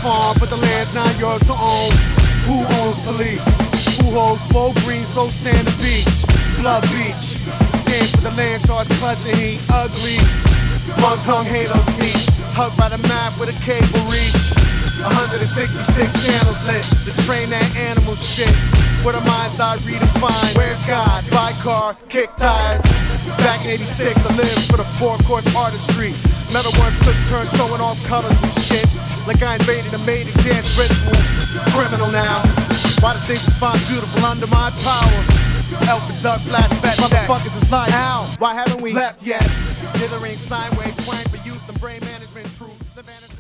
farm, but the land's not yours to own. Who owns police? Who holds full green, so sand the beach? Blood beach. Dance with the land, so it's clutching, he ugly. Monks hung halo teach. Hugged by the map with a cable reach. 166 channels lit to train that animal shit. Where the mind's eye redefined. Where's God? Buy car, kick tires. Back in 86, I lived for the four-course artistry. Metal work took turns sewing off colors and shit. Like I invaded a maiden dance ritual. Criminal now. Why the things we find beautiful under my power? Elf and duck flashback. Motherfuckers is like, how? Why haven't we left yet? Dithering sine wave twang for youth and brain management. Truth.